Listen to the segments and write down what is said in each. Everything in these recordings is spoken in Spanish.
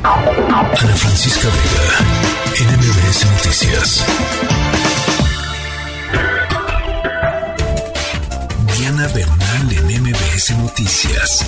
Ana Francisca Vega, NMBS Noticias. Diana Bernal en MBS Noticias.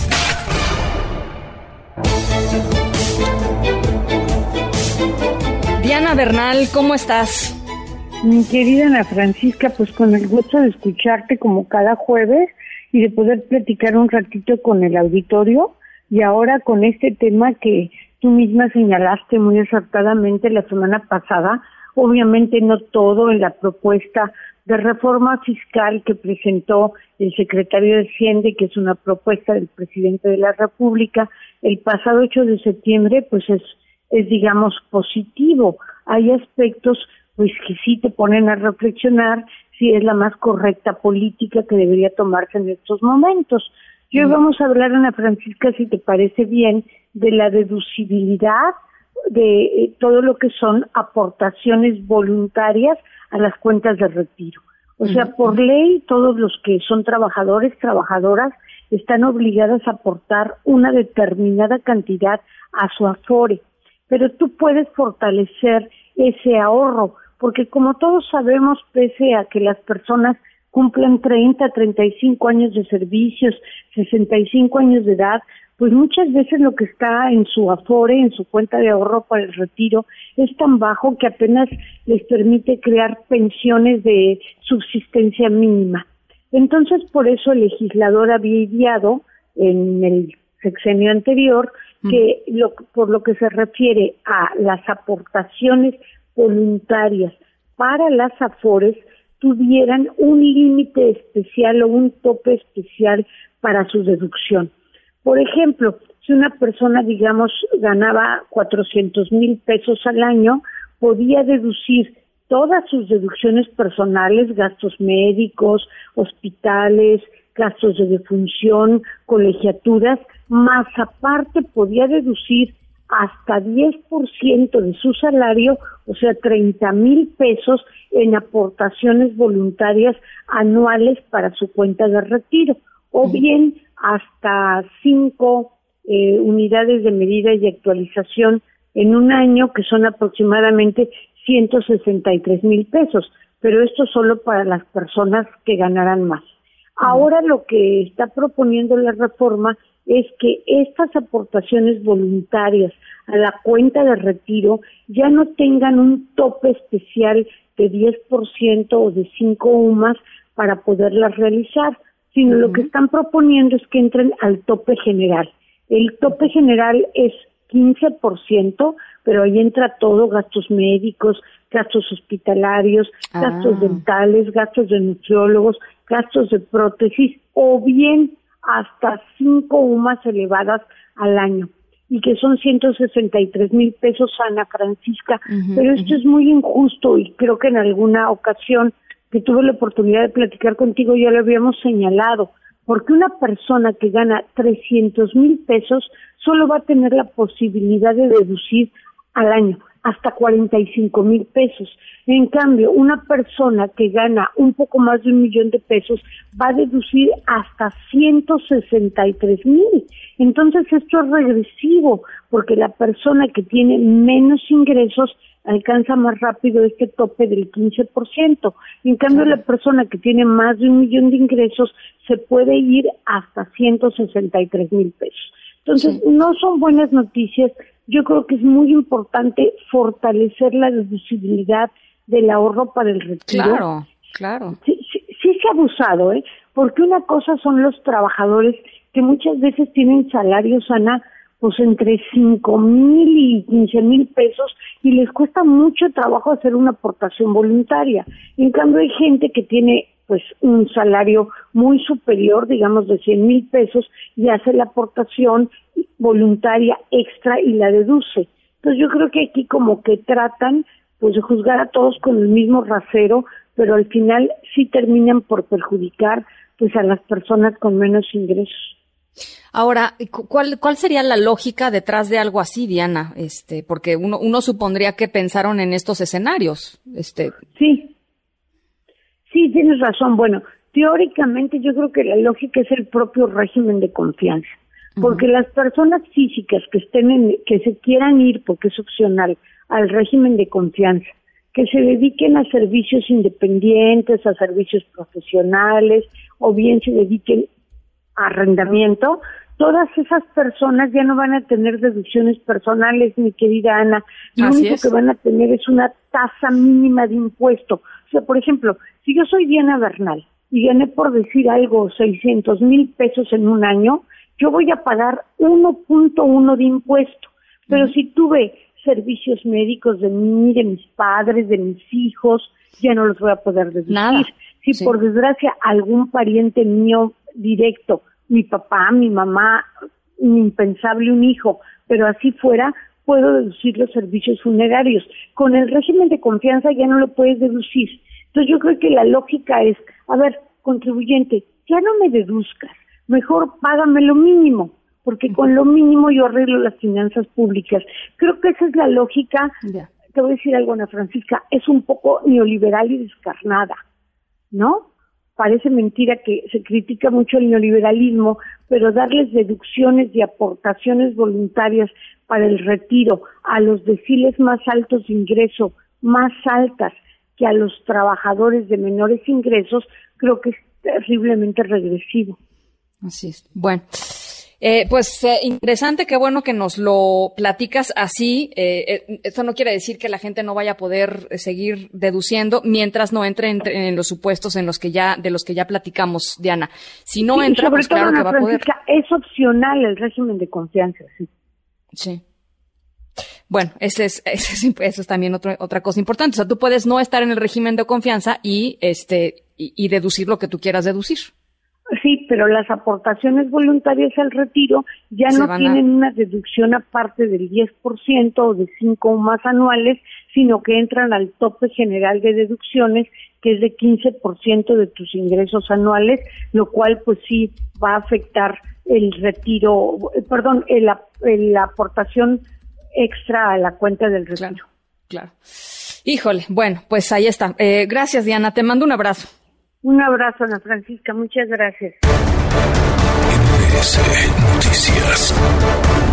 Diana Bernal, ¿cómo estás? Mi querida Ana Francisca, pues con el gusto de escucharte como cada jueves y de poder platicar un ratito con el auditorio, y ahora con este tema que tú misma señalaste muy acertadamente la semana pasada, obviamente no todo en la propuesta de reforma fiscal que presentó el secretario de Hacienda, que es una propuesta del presidente de la República el pasado 8 de septiembre, pues es digamos positivo. Hay aspectos pues que sí te ponen a reflexionar si es la más correcta política que debería tomarse en estos momentos. Y hoy vamos a hablar, Ana Francisca, si te parece bien, de la deducibilidad de todo lo que son aportaciones voluntarias a las cuentas de retiro. O sea, por ley, todos los que son trabajadores, trabajadoras, están obligadas a aportar una determinada cantidad a su Afore. Pero tú puedes fortalecer ese ahorro, porque como todos sabemos, pese a que las personas cumplan 30, 35 años de servicios, 65 años de edad, pues muchas veces lo que está en su Afore, en su cuenta de ahorro para el retiro, es tan bajo que apenas les permite crear pensiones de subsistencia mínima. Entonces, por eso el legislador había ideado en el sexenio anterior que por lo que se refiere a las aportaciones voluntarias para las Afores, tuvieran un límite especial o un tope especial para su deducción. Por ejemplo, si una persona, digamos, ganaba 400,000 pesos al año, podía deducir todas sus deducciones personales, gastos médicos, hospitales, gastos de defunción, colegiaturas, más aparte podía deducir hasta 10% de su salario, o sea, 30,000 pesos en aportaciones voluntarias anuales para su cuenta de retiro, o bien hasta 5 unidades de medida y actualización en un año, que son aproximadamente 163,000 pesos, pero esto solo para las personas que ganarán más. Ahora lo que está proponiendo la reforma es que estas aportaciones voluntarias a la cuenta de retiro ya no tengan un tope especial de 10% o de 5 UMAS para poderlas realizar, sino lo que están proponiendo es que entren al tope general. El tope general es 15%, pero ahí entra todo: gastos médicos, gastos hospitalarios, gastos dentales, gastos de nutriólogos, gastos de prótesis, o bien hasta 5 UMAS elevadas al año, y que son 163,000 pesos, Ana Francisca. Pero esto es muy injusto, y creo que en alguna ocasión que tuve la oportunidad de platicar contigo ya lo habíamos señalado, porque una persona que gana 300,000 pesos solo va a tener la posibilidad de deducir al año hasta 45,000 pesos. En cambio, una persona que gana un poco más de 1,000,000 de pesos va a deducir hasta 163,000. Entonces esto es regresivo, porque la persona que tiene menos ingresos alcanza más rápido este tope del 15%. En cambio, la persona que tiene más de 1,000,000 de ingresos se puede ir hasta 163,000 pesos. Entonces, no son buenas noticias. Yo creo que es muy importante fortalecer la deducibilidad del ahorro para el retiro. Claro. Sí se ha abusado, porque una cosa son los trabajadores que muchas veces tienen salarios, Ana, pues entre 5,000 y 15,000 pesos, y les cuesta mucho trabajo hacer una aportación voluntaria. En cambio, hay gente que tiene pues un salario muy superior, digamos de 100,000 pesos, y hace la aportación voluntaria extra y la deduce. Entonces yo creo que aquí como que tratan pues de juzgar a todos con el mismo rasero, pero al final sí terminan por perjudicar pues a las personas con menos ingresos. Ahora, ¿cuál sería la lógica detrás de algo así, Diana? Porque uno supondría que pensaron en estos escenarios. Sí, tienes razón. Bueno, teóricamente yo creo que la lógica es el propio régimen de confianza. porque las personas físicas que se quieran ir, porque es opcional, al régimen de confianza, que se dediquen a servicios independientes, a servicios profesionales, o bien se dediquen a arrendamiento, todas esas personas ya no van a tener deducciones personales, mi querida Ana. Lo único que van a tener es una tasa mínima de impuesto. O sea, por ejemplo, si yo soy Diana Bernal y gané, por decir algo, 600,000 pesos en un año, yo voy a pagar 1.1 de impuesto. Pero si tuve servicios médicos de mí, de mis padres, de mis hijos, ya no los voy a poder deducir. Nada. Si por desgracia algún pariente mío directo, mi papá, mi mamá, impensable un hijo, pero así fuera, puedo deducir los servicios funerarios. Con el régimen de confianza ya no lo puedes deducir. Entonces yo creo que la lógica es, a ver, contribuyente, ya no me deduzcas, mejor págame lo mínimo, porque con lo mínimo yo arreglo las finanzas públicas. Creo que esa es la lógica. Te voy a decir algo, Ana Francisca, es un poco neoliberal y descarnada, ¿no? Parece mentira que se critica mucho el neoliberalismo, pero darles deducciones y aportaciones voluntarias para el retiro a los deciles más altos de ingreso, más altas que a los trabajadores de menores ingresos, creo que es terriblemente regresivo. Así es. Bueno, interesante, qué bueno que nos lo platicas así. Esto no quiere decir que la gente no vaya a poder seguir deduciendo mientras no entre en los supuestos de los que ya platicamos, Diana. Si no entra, pues claro que va a poder. Es opcional el régimen de confianza, sí. Sí. Bueno, eso es también otra cosa importante. O sea, tú puedes no estar en el régimen de confianza y deducir lo que tú quieras deducir. Sí, pero las aportaciones voluntarias al retiro ya no tienen una deducción aparte del 10% o de 5 o más anuales, sino que entran al tope general de deducciones, que es de 15% de tus ingresos anuales, lo cual pues sí va a afectar el retiro, la aportación extra a la cuenta del retiro. Claro. Híjole, bueno, pues ahí está. Gracias, Diana, te mando un abrazo. Un abrazo, Ana Francisca, muchas gracias. MBS Noticias.